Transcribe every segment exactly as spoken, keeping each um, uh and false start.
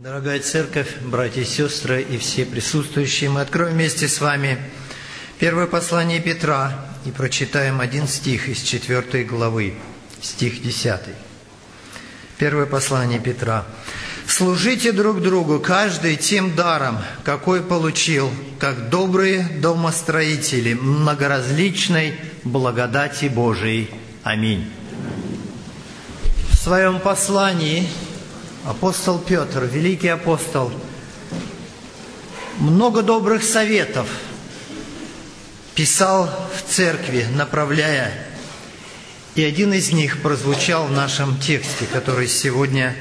Дорогая церковь, братья и сестры и все присутствующие, мы откроем вместе с вами первое послание Петра и прочитаем один стих из четвёртой главы, стих десятый. Первое послание Петра. «Служите друг другу, каждый тем даром, какой получил, как добрые домостроители многоразличной благодати Божией. Аминь». В своем послании апостол Петр, великий апостол, много добрых советов писал в церкви, направляя. И один из них прозвучал в нашем тексте, который сегодня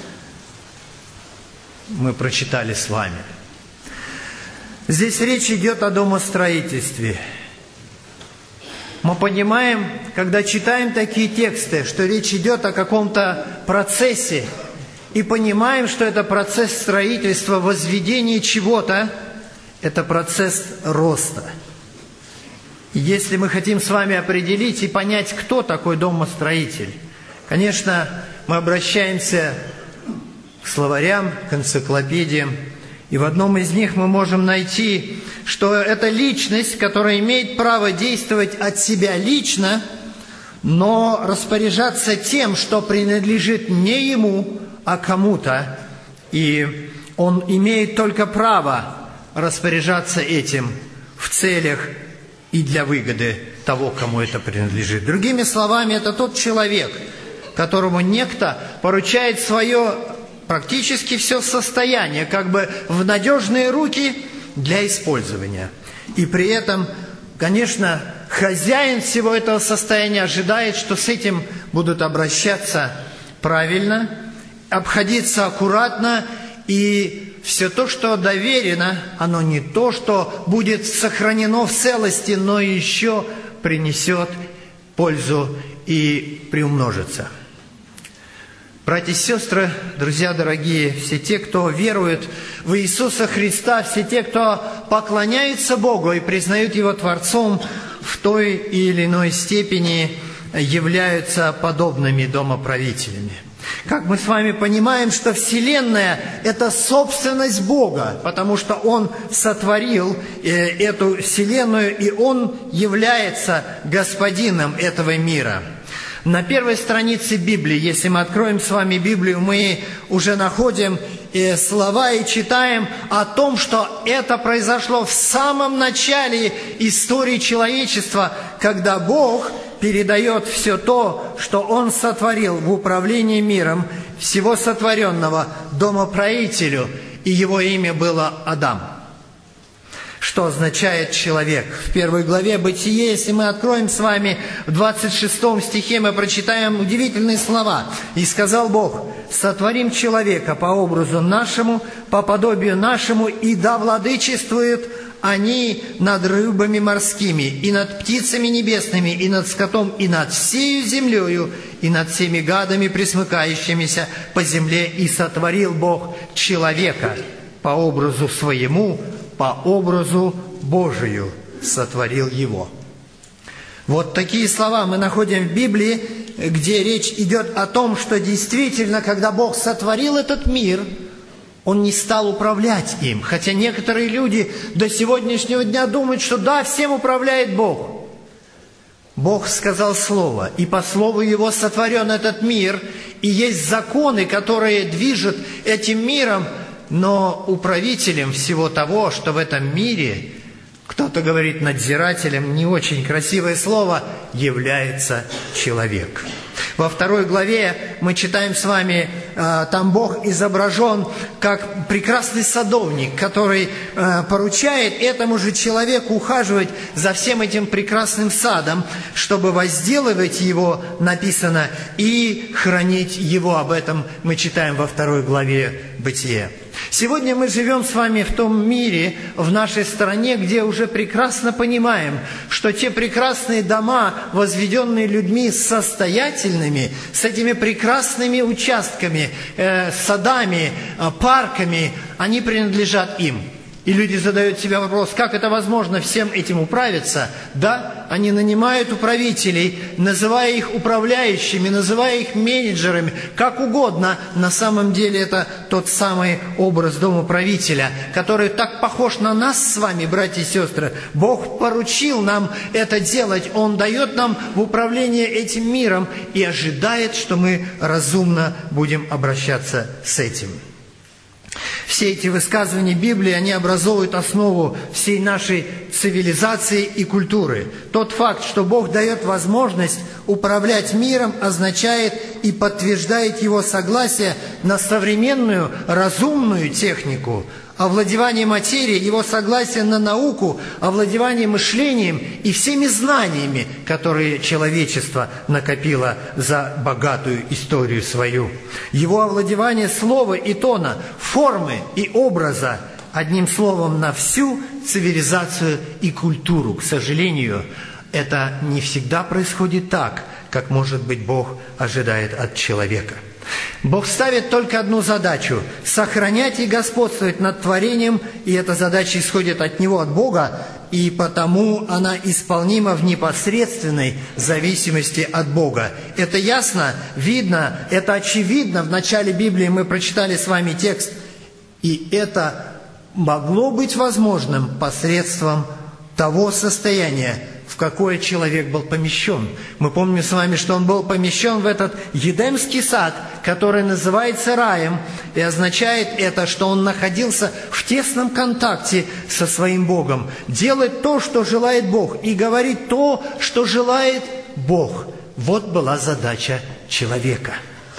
мы прочитали с вами. Здесь речь идет о домостроительстве. Мы понимаем, когда читаем такие тексты, что речь идет о каком-то процессе, и понимаем, что это процесс строительства, возведения чего-то, это процесс роста. И если мы хотим с вами определить и понять, кто такой домостроитель, конечно, мы обращаемся к словарям, к энциклопедиям, и в одном из них мы можем найти, что это личность, которая имеет право действовать от себя лично, но распоряжаться тем, что принадлежит не ему, а кому-то, и он имеет только право распоряжаться этим в целях и для выгоды того, кому это принадлежит. Другими словами, это тот человек, которому некто поручает свое практически все состояние, как бы в надежные руки для использования. И при этом, конечно, хозяин всего этого состояния ожидает, что с этим будут обращаться правильно, обходиться аккуратно, и все то, что доверено, оно не то, что будет сохранено в целости, но еще принесет пользу и приумножится. Братья и сестры, друзья дорогие, все те, кто верует в Иисуса Христа, все те, кто поклоняется Богу и признают Его Творцом, в той или иной степени являются подобными домоправителями. Как мы с вами понимаем, что Вселенная – это собственность Бога, потому что Он сотворил эту Вселенную, и Он является господином этого мира. На первой странице Библии, если мы откроем с вами Библию, мы уже находим слова и читаем о том, что это произошло в самом начале истории человечества, когда Бог передает все то, что Он сотворил в управлении миром, всего сотворенного домоправителю, и его имя было Адам. Что означает человек? В первой главе Бытие, если мы откроем с вами в двадцать шестом стихе, мы прочитаем удивительные слова. «И сказал Бог: сотворим человека по образу нашему, по подобию нашему, и да владычествуют они над рыбами морскими, и над птицами небесными, и над скотом, и над всею землею, и над всеми гадами, пресмыкающимися по земле. И сотворил Бог человека по образу своему, по образу Божию сотворил его». Вот такие слова мы находим в Библии, где речь идет о том, что действительно, когда Бог сотворил этот мир, Он не стал управлять им. Хотя некоторые люди до сегодняшнего дня думают, что да, всем управляет Бог. Бог сказал слово, и по слову Его сотворен этот мир, и есть законы, которые движут этим миром, но управителем всего того, что в этом мире, кто-то говорит надзирателем, не очень красивое слово, является человек. Во второй главе мы читаем с вами, там Бог изображен как прекрасный садовник, который поручает этому же человеку ухаживать за всем этим прекрасным садом, чтобы возделывать его, написано, и хранить его. Об этом мы читаем во второй главе Бытия. Сегодня мы живем с вами в том мире, в нашей стране, где уже прекрасно понимаем, что те прекрасные дома, возведенные людьми состоятельными, с этими прекрасными участками, э, садами, э, парками, они принадлежат им. И люди задают себе вопрос, как это возможно всем этим управиться? Да, они нанимают управителей, называя их управляющими, называя их менеджерами, как угодно. На самом деле это тот самый образ домоправителя, который так похож на нас с вами, братья и сестры. Бог поручил нам это делать. Он дает нам в управление этим миром и ожидает, что мы разумно будем обращаться с этим. Все эти высказывания Библии, они образовывают основу всей нашей цивилизации и культуры. Тот факт, что Бог дает возможность управлять миром, означает и подтверждает Его согласие на современную разумную технику, овладевание материей, Его согласие на науку, овладевание мышлением и всеми знаниями, которые человечество накопило за богатую историю свою. Его овладевание слова и тона, формы и образа, одним словом, на всю цивилизацию и культуру. К сожалению, это не всегда происходит так, как, может быть, Бог ожидает от человека. Бог ставит только одну задачу – сохранять и господствовать над творением, и эта задача исходит от Него, от Бога, и потому она исполнима в непосредственной зависимости от Бога. Это ясно, видно, это очевидно. В начале Библии мы прочитали с вами текст, и это могло быть возможным посредством того состояния, в какое человек был помещен. Мы помним с вами, что он был помещен в этот Едемский сад, который называется раем, и означает это, что он находился в тесном контакте со своим Богом. Делать то, что желает Бог, и говорить то, что желает Бог. Вот была задача человека.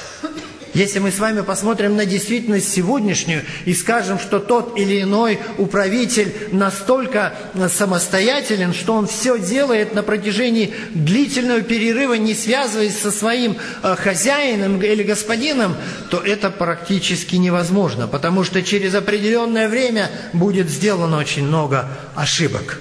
Если мы с вами посмотрим на действительность сегодняшнюю и скажем, что тот или иной управитель настолько самостоятелен, что он все делает на протяжении длительного перерыва, не связываясь со своим хозяином или господином, то это практически невозможно, потому что через определенное время будет сделано очень много ошибок.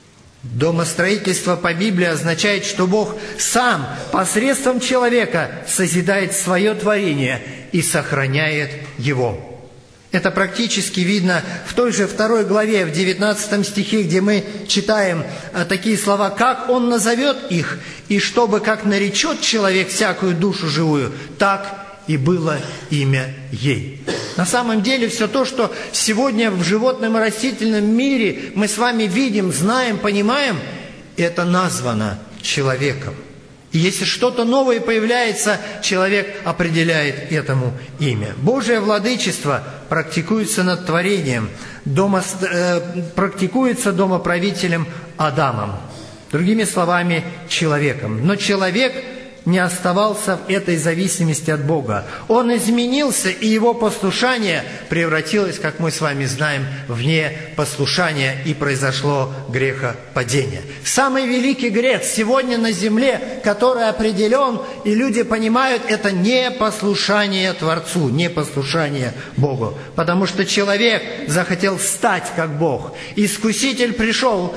Домостроительство по Библии означает, что Бог сам посредством человека созидает свое творение и сохраняет его. Это практически видно в той же второй главе, в девятнадцатом стихе, где мы читаем такие слова: «Как Он назовет их, и чтобы, как наречет человек всякую душу живую, так и было имя ей». На самом деле все то, что сегодня в животном и растительном мире мы с вами видим, знаем, понимаем, это названо человеком. И если что-то новое появляется, человек определяет этому имя. Божие владычество практикуется над творением, дома, э, практикуется домоправителем Адамом. Другими словами, человеком. Но человек не оставался в этой зависимости от Бога. Он изменился, и его послушание превратилось, как мы с вами знаем, в непослушание, и произошло грехопадение. Самый великий грех сегодня на земле, который определен, и люди понимают, это непослушание Творцу, непослушание Богу. Потому что человек захотел стать как Бог. Искуситель пришел,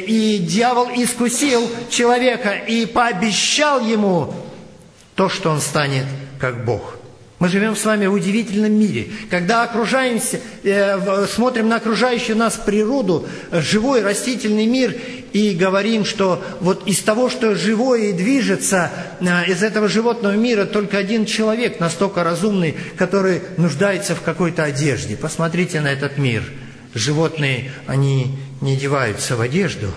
и дьявол искусил человека, и пообещал ему то, что он станет как Бог. Мы живем с вами в удивительном мире. Когда окружаемся, э, смотрим на окружающую нас природу, живой растительный мир, и говорим, что вот из того, что живое и движется, э, из этого животного мира только один человек настолько разумный, который нуждается в какой-то одежде. Посмотрите на этот мир. Животные, они не одеваются в одежду.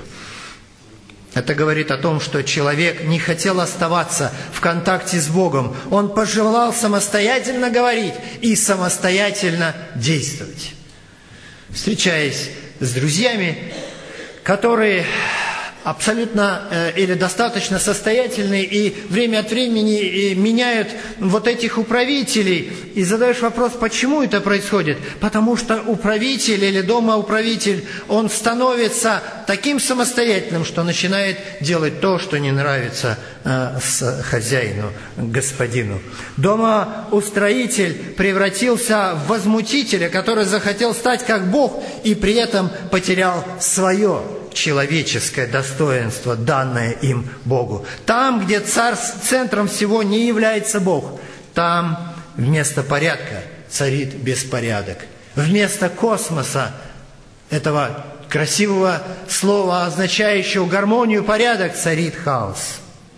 Это говорит о том, что человек не хотел оставаться в контакте с Богом. Он пожелал самостоятельно говорить и самостоятельно действовать. Встречаясь с друзьями, которые абсолютно э, или достаточно состоятельные и время от времени и меняют вот этих управителей, и задаешь вопрос, почему это происходит? Потому что управитель или домоуправитель, он становится таким самостоятельным, что начинает делать то, что не нравится э, с хозяину, господину. Домоустроитель превратился в возмутителя, который захотел стать как Бог и при этом потерял свое человеческое достоинство, данное им Богу. Там, где царь, центром всего не является Бог, там вместо порядка царит беспорядок. Вместо космоса этого красивого слова, означающего гармонию, порядок, царит хаос.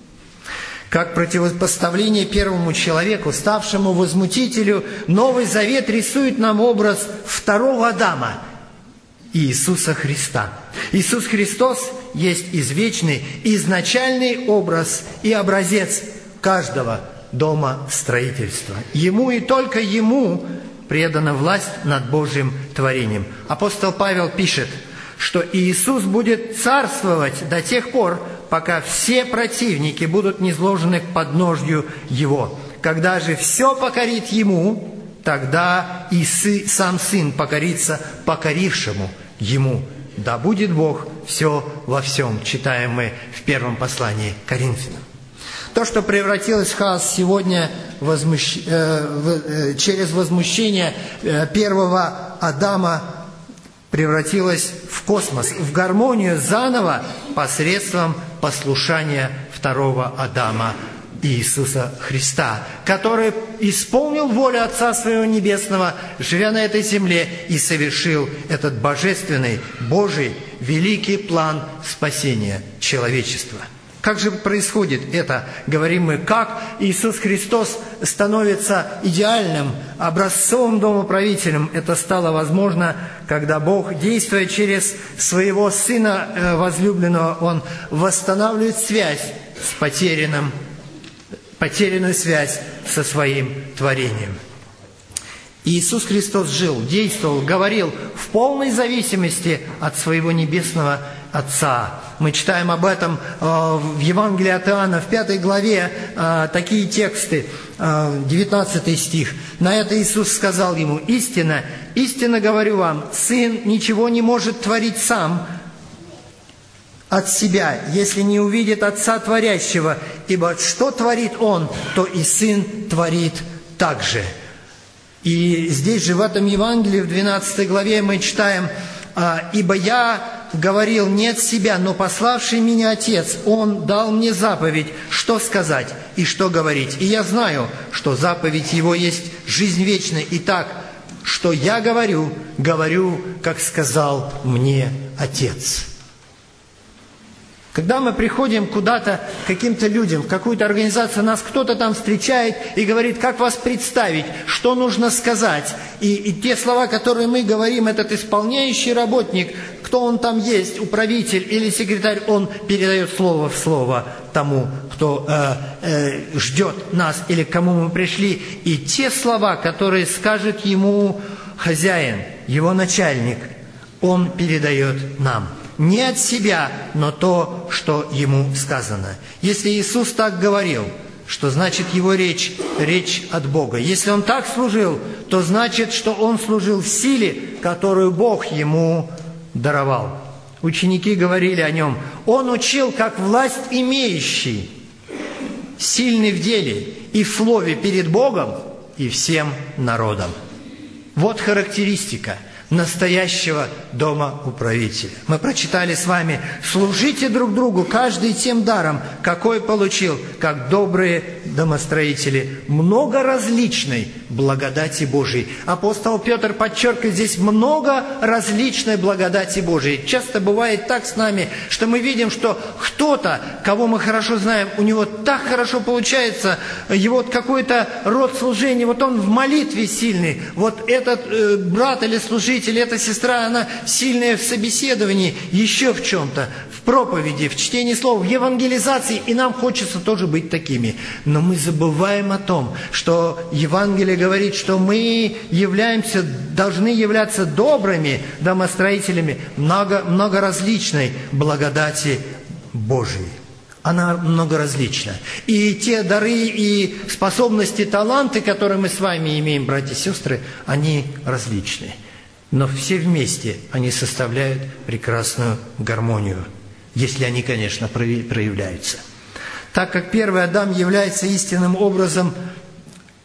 Как противопоставление первому человеку, ставшему возмутителю, Новый Завет рисует нам образ второго Адама, Иисуса Христа. Иисус Христос есть извечный, изначальный образ и образец каждого дома строительства. Ему и только Ему предана власть над Божьим творением. Апостол Павел пишет, что Иисус будет царствовать до тех пор, пока все противники будут низложены к подножью Его. Когда же все покорит Ему, тогда и сы, сам Сын покорится покорившему Ему. Да будет Бог все во всем, читаем мы в первом послании к Коринфянам. То, что превратилось в хаос сегодня возмущ... э, в, э, через возмущение э, первого Адама, превратилось в космос, в гармонию заново посредством послушания второго Адама, Иисуса Христа, который исполнил волю Отца Своего Небесного, живя на этой земле, и совершил этот божественный, Божий, великий план спасения человечества. Как же происходит это? Говорим мы, как Иисус Христос становится идеальным, образцовым домоправителем. Это стало возможно, когда Бог, действуя через Своего Сына возлюбленного, Он восстанавливает связь с потерянным, потерянную связь со Своим творением. Иисус Христос жил, действовал, говорил в полной зависимости от Своего Небесного Отца. Мы читаем об этом в Евангелии от Иоанна, в пятой главе, такие тексты, девятнадцатый стих. На это Иисус сказал ему: «Истинно, истинно говорю вам, Сын ничего не может творить сам от себя, если не увидит Отца Творящего, ибо что творит Он, то и Сын творит так же». И здесь же, в этом Евангелии, в двенадцатой главе, мы читаем: «Ибо я говорил не от себя, но пославший меня Отец, Он дал мне заповедь, что сказать и что говорить. И я знаю, что заповедь Его есть жизнь вечная. И так, что я говорю, говорю, как сказал мне Отец». Когда мы приходим куда-то к каким-то людям, в какую-то организацию, нас кто-то там встречает и говорит, как вас представить, что нужно сказать. И, и те слова, которые мы говорим, этот исполняющий работник, кто он там есть, управитель или секретарь, он передает слово в слово тому, кто э, э, ждет нас или к кому мы пришли. И те слова, которые скажет ему хозяин, его начальник, он передает нам. Не от себя, но то, что ему сказано. Если Иисус так говорил, что значит его речь, речь от Бога. Если Он так служил, то значит, что Он служил в силе, которую Бог ему даровал. Ученики говорили о Нем: Он учил, как власть имеющий, сильный в деле и в слове перед Богом и всем народом. Вот характеристика настоящего домоуправителя. Мы прочитали с вами: «Служите друг другу, каждый тем даром, какой получил, как добрые домостроители, много различной благодати Божией». Апостол Петр подчеркивает здесь много различной благодати Божией. Часто бывает так с нами, что мы видим, что кто-то, кого мы хорошо знаем, у него так хорошо получается, его вот какой-то род служения, вот он в молитве сильный, вот этот э, брат или служитель, или эта сестра, она сильная в собеседовании, еще в чем-то, в проповеди, в чтении слов, в евангелизации, и нам хочется тоже быть такими. Но мы забываем о том, что Евангелие говорит, что мы являемся, должны являться добрыми домостроителями много, многоразличной благодати Божией. Она многоразлична. И те дары и способности, таланты, которые мы с вами имеем, братья и сестры, они различны. Но все вместе они составляют прекрасную гармонию, если они, конечно, проявляются. Так как первый Адам является истинным образом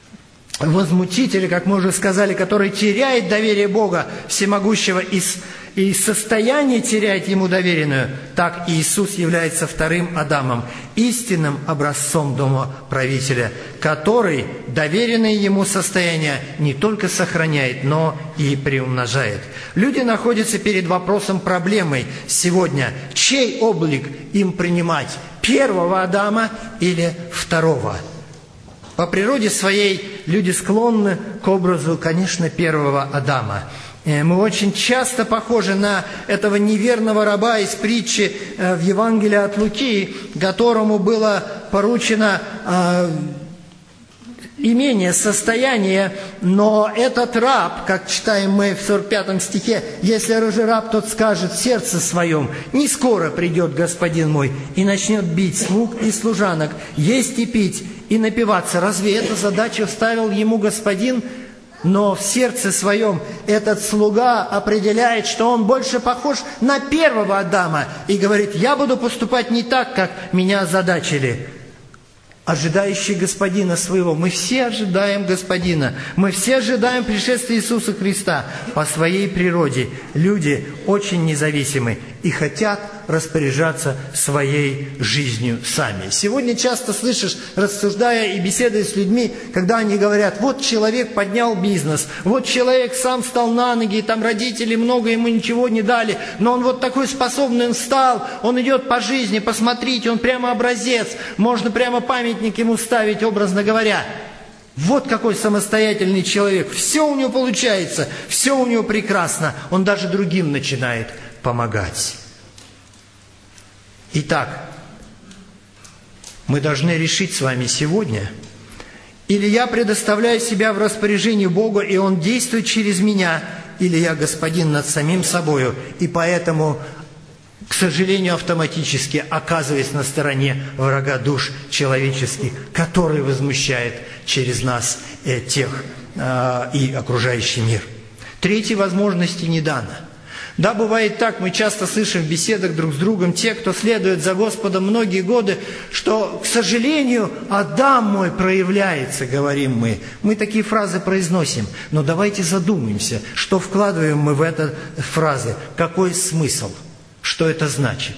возмутителя, как мы уже сказали, который теряет доверие Бога Всемогущего и, и состояние теряет ему доверенную, так Иисус является вторым Адамом, истинным образцом домоправителя, который доверенное ему состояние не только сохраняет, но и приумножает. Люди находятся перед вопросом проблемой сегодня, чей облик им принимать, первого Адама или второго? По природе своей люди склонны к образу, конечно, первого Адама. Мы очень часто похожи на этого неверного раба из притчи в Евангелии от Луки, которому было поручено э, имение, состояние, но этот раб, как читаем мы в сорок пятом стихе, если же раб, тот скажет в сердце своем: «Не скоро придет господин мой», и начнет бить слуг и служанок, есть и пить, и напиваться. Разве эту задачу ставил ему господин? Но в сердце своем этот слуга определяет, что он больше похож на первого Адама и говорит: «Я буду поступать не так, как меня озадачили». Ожидающий господина своего. Мы все ожидаем господина. Мы все ожидаем пришествия Иисуса Христа. По своей природе люди очень независимы и хотят распоряжаться своей жизнью сами. Сегодня часто слышишь, рассуждая и беседуя с людьми, когда они говорят: вот человек поднял бизнес, вот человек сам встал на ноги, там родители много ему ничего не дали, но он вот такой способный, он встал, он идет по жизни, посмотрите, он прямо образец, можно прямо памятник ему ставить, образно говоря. Вот какой самостоятельный человек, все у него получается, все у него прекрасно, он даже другим начинает помогать. Итак, мы должны решить с вами сегодня: или я предоставляю себя в распоряжение Бога, и Он действует через меня, или я господин над самим собою, и поэтому, к сожалению, автоматически оказываясь на стороне врага душ человеческих, который возмущает через нас э, тех э, и окружающий мир. Третьей возможности не дано. Да, бывает так, мы часто слышим в беседах друг с другом, те, кто следует за Господом многие годы, что, к сожалению, Адам мой проявляется, говорим мы. Мы такие фразы произносим, но давайте задумаемся, что вкладываем мы в эти фразы, какой смысл, что это значит.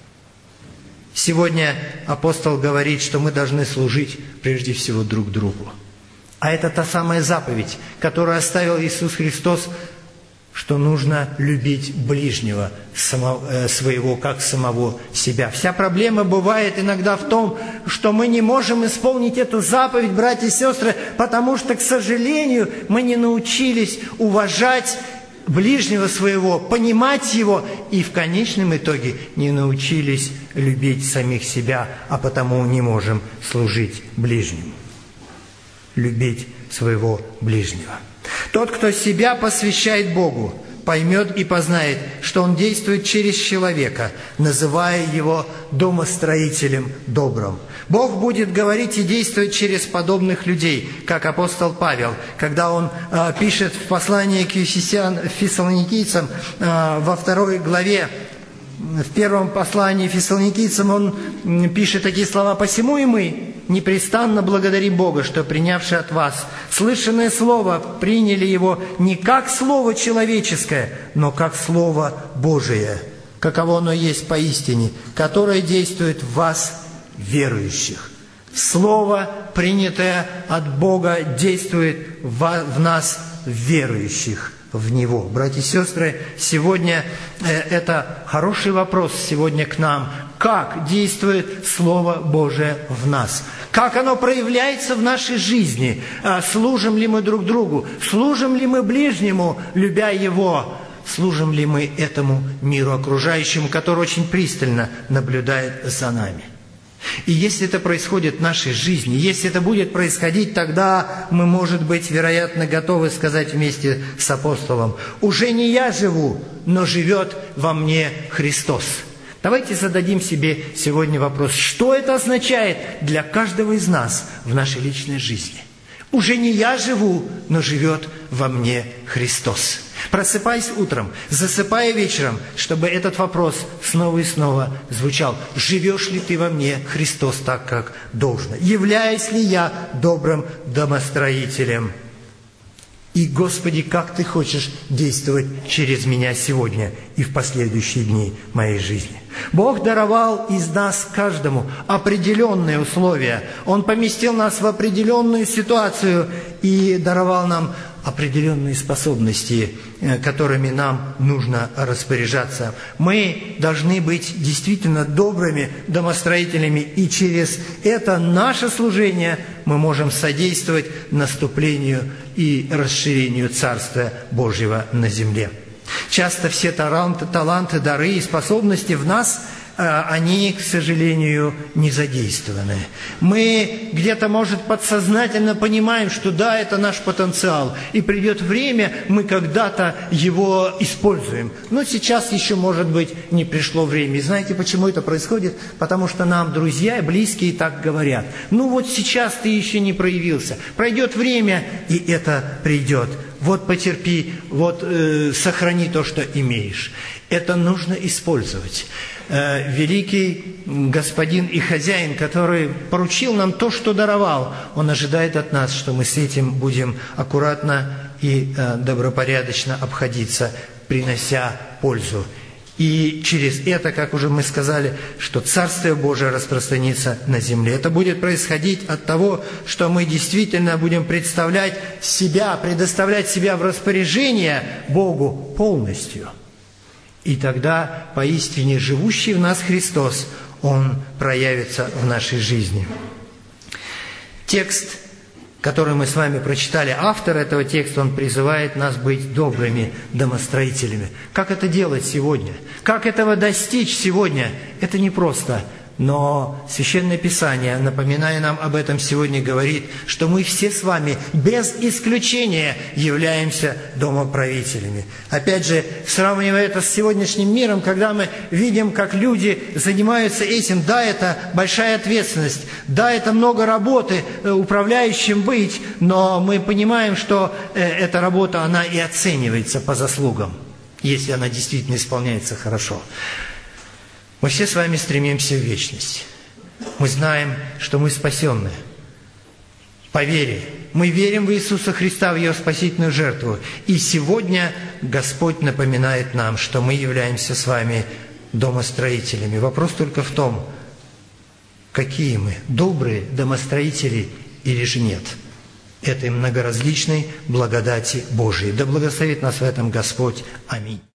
Сегодня апостол говорит, что мы должны служить прежде всего друг другу. А это та самая заповедь, которую оставил Иисус Христос, что нужно любить ближнего самого, своего, как самого себя. Вся проблема бывает иногда в том, что мы не можем исполнить эту заповедь, братья и сестры, потому что, к сожалению, мы не научились уважать ближнего своего, понимать его, и в конечном итоге не научились любить самих себя, а потому не можем служить ближнему. Любить своего ближнего. Тот, кто себя посвящает Богу, поймет и познает, что Он действует через человека, называя его домостроителем добрым. Бог будет говорить и действовать через подобных людей, как апостол Павел, когда он э, пишет в послании к Ефесян, фессалоникийцам э, во второй главе, в первом послании фессалоникийцам он пишет такие слова: «Посему и мы непрестанно благодарим Бога, что, принявши от вас слышанное слово, приняли его не как слово человеческое, но как слово Божие, каково оно есть поистине, которое действует в вас, верующих». Слово, принятое от Бога, действует в нас, верующих в Него. Братья и сестры, сегодня э, это хороший вопрос сегодня к нам. Как действует Слово Божие в нас? Как оно проявляется в нашей жизни? Э, служим ли мы друг другу? Служим ли мы ближнему, любя его? Служим ли мы этому миру окружающему, который очень пристально наблюдает за нами? И если это происходит в нашей жизни, если это будет происходить, тогда мы, может быть, вероятно, готовы сказать вместе с апостолом: «Уже не я живу, но живет во мне Христос». Давайте зададим себе сегодня вопрос, что это означает для каждого из нас в нашей личной жизни. Уже не я живу, но живет во мне Христос. Просыпаясь утром, засыпая вечером, чтобы этот вопрос снова и снова звучал: живешь ли ты во мне, Христос, так, как должно? Являюсь ли я добрым домостроителем? И, Господи, как Ты хочешь действовать через меня сегодня и в последующие дни моей жизни. Бог даровал из нас каждому определенные условия. Он поместил нас в определенную ситуацию и даровал нам определенные способности, которыми нам нужно распоряжаться. Мы должны быть действительно добрыми домостроителями, и через это наше служение мы можем содействовать наступлению и расширению Царствия Божьего на земле. Часто все таланты, таланты, дары и способности в нас, они, к сожалению, не задействованы. Мы где-то, может, подсознательно понимаем, что да, это наш потенциал, и придет время, мы когда-то его используем. Но сейчас еще, может быть, не пришло время. И знаете, почему это происходит? Потому что нам друзья и близкие так говорят. Ну вот сейчас ты еще не проявился. Пройдет время, и это придет. Вот потерпи, вот э, сохрани то, что имеешь. Это нужно использовать. Э, великий господин и хозяин, который поручил нам то, что даровал, он ожидает от нас, что мы с этим будем аккуратно и э, добропорядочно обходиться, принося пользу. И через это, как уже мы сказали, что Царствие Божие распространится на земле. Это будет происходить от того, что мы действительно будем представлять себя, предоставлять себя в распоряжение Богу полностью. И тогда поистине живущий в нас Христос, Он проявится в нашей жизни. Текст, который мы с вами прочитали, автор этого текста, он призывает нас быть добрыми домостроителями. Как это делать сегодня? Как этого достичь сегодня? Это непросто. Но Священное Писание, напоминая нам об этом сегодня, говорит, что мы все с вами без исключения являемся домоправителями. Опять же, сравнивая это с сегодняшним миром, когда мы видим, как люди занимаются этим, да, это большая ответственность, да, это много работы управляющим быть, но мы понимаем, что эта работа, она и оценивается по заслугам, если она действительно исполняется хорошо. Мы все с вами стремимся в вечность. Мы знаем, что мы спасенны по вере. Мы верим в Иисуса Христа, в Его спасительную жертву. И сегодня Господь напоминает нам, что мы являемся с вами домостроителями. Вопрос только в том, какие мы, добрые домостроители или же нет. Этой многоразличной благодати Божией. Да благословит нас в этом Господь. Аминь.